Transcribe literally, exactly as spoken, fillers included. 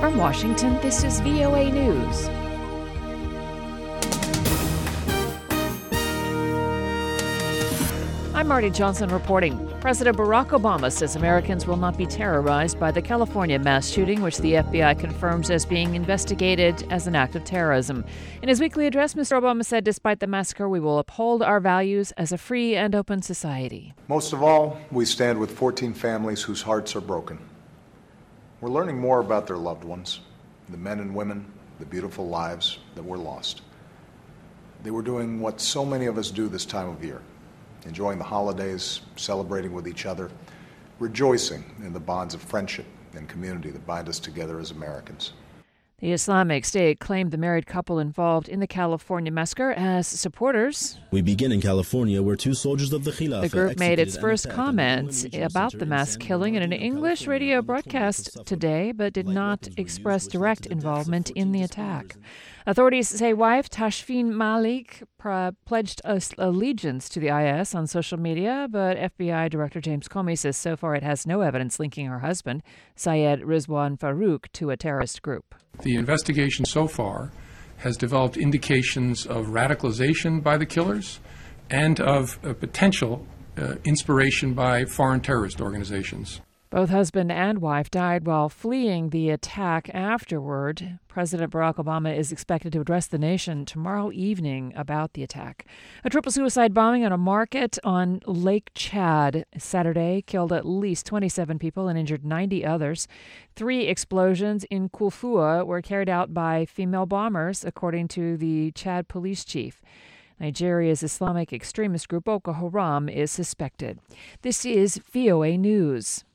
From Washington, this is V O A News. I'm Marty Johnson reporting. President Barack Obama says Americans will not be terrorized by the California mass shooting, which the F B I confirms as being investigated as an act of terrorism. In his weekly address, Mister Obama said, despite the massacre, we will uphold our values as a free and open society. Most of all, we stand with fourteen families whose hearts are broken. We're learning more about their loved ones, the men and women, the beautiful lives that were lost. They were doing what so many of us do this time of year. Enjoying the holidays, celebrating with each other, rejoicing in the bonds of friendship and community that bind us together as Americans. The Islamic State claimed the married couple involved in the California massacre as supporters. We begin in California, where two soldiers of the Khilafah The group made its first comments about the mass killing in an English radio broadcast today, but did not express direct involvement in the attack. Authorities say wife Tashfeen Malik pledged allegiance to the I S on social media, but F B I Director James Comey says so far it has no evidence linking her husband, Syed Rizwan Farouk, to a terrorist group. The investigation so far has developed indications of radicalization by the killers and of a potential uh, inspiration by foreign terrorist organizations. Both husband and wife died while fleeing the attack afterward. President Barack Obama is expected to address the nation tomorrow evening about the attack. A triple suicide bombing on a market on Lake Chad Saturday killed at least twenty-seven people and injured ninety others. Three explosions in Kufua were carried out by female bombers, according to the Chad police chief. Nigeria's Islamic extremist group Boko Haram is suspected. This is V O A News.